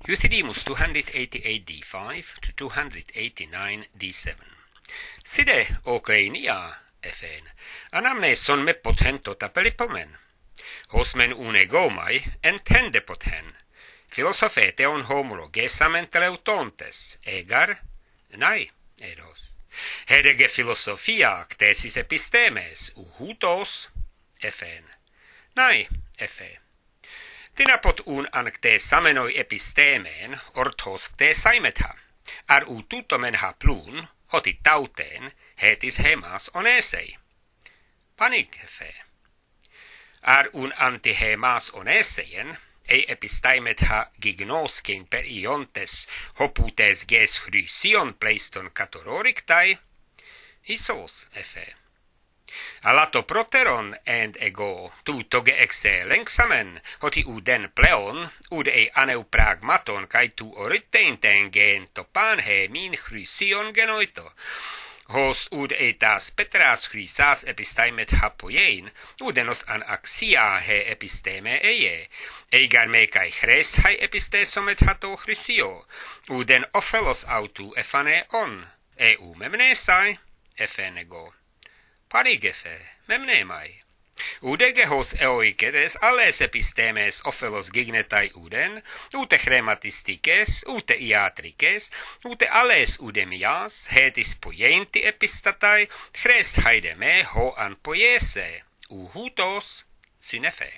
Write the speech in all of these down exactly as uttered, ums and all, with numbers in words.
Euthydemus two eighty-eight d five to two eighty-nine d seven. Side okleinia, Ephen, anamneson me potento tapelipomen. Hosmen une gomai entende poten. Philosophete on homologesamen teleutontes, egar, nai, eros. Hedege philosophia ctesis epistemes, uhutos, Ephen, nai, Ephe. Tinapot un ancte samenoi epistemeen, orthos cte saimeta, ar ututomen ha plun, hoti tauten, hetis hemas onesei. Panik, Ephe. Ar un antihemas oneseien, ei epistaimet ha gignoskin per iontes hoputes ges chrysion pleiston katororictai, isos, Ephe. Alato proteron and ego, tu toge excelengsamen, hoti uden pleon, ud ei aneu pragmaton, kai tu oriteinten gen topan he min chrysion genoito. Hos ud etas petras chrysas epistaimet hapoiein, udenos an axia he episteme eie, eigar me kai chres hai epistesomet hato chrysio, uden ophelos autu efane on, eu memnesai, efenego. Parigefe, memnemai. Udege hos eoiketes alles epistemes ophelos gignetai uden, ute chrematistικές, ute iatrικές, ute alles udemias, hetis poienti epistatai, chrest haideme ho an poiese, uhutos synefe.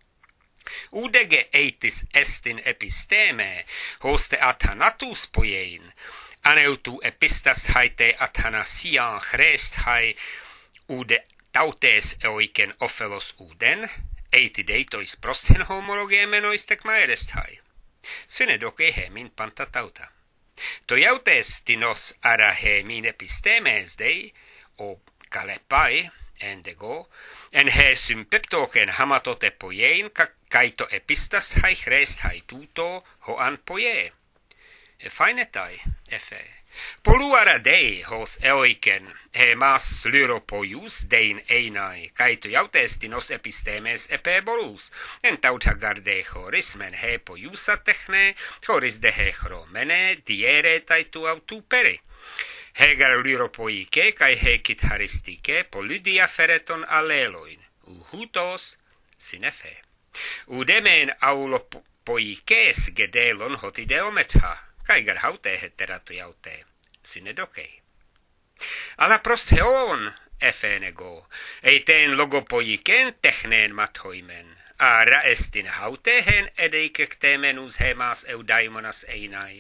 Udege eitis estin episteme, hoste athanatus poiein, aneutu epistas haite athanasian chrest hai, ude tautes eoiken ophelos uden, eitidetois prosten homologemenois tekmaerest hai. Synedoc ehe min pantatauta. Toiautes tinos ara he min epistemes dei, o kalepai, endego, en he sympeptoken hamatote poiein, kaito epistas hai chrest hai tuto hoan poie. E fainetai, Ephe. Poluara dei hos eoiken, he mas lyropoius dein einai, kaito jautestinos epistemes epebolus, en tauta garde chorismen he poiusa techne, choris de he chromene, diere taitu autu peri. Hegar lyropoike, kai he kitharistike, polydia fereton alleloin, uhutos synefe. Udemen aulopoikes gedelon hotideometha, kaigar haute heterato jaute, synedokei. Ala prostheon, efenego, eiten logopoiken techneen mathoimen, ara estin hautehen edeikektemenus hemas eudaimonas einai.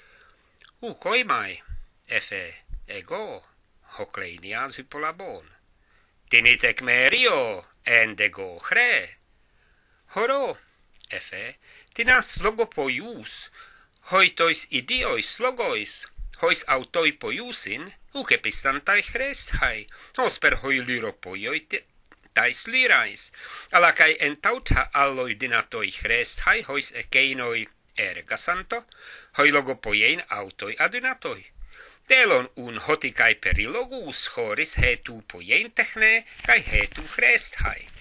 Ukoimai, efe, ego, hokleinians hypolabon. Tinitek merio, endego chre. Horo, efe, tinas logopoius, hoitois idiois logois, hois autoi poiusin, uke pistantai chrest hai, hos per hoi lyropoioi tais lyrais, alacai entauta alloi dinatoi chrest hai, hois ekeinoi ergasanto, hoi logopoiein autoi adynatoi. Telon un hoticai perilogus horis hetu poien techne, kai hetu chrest hai.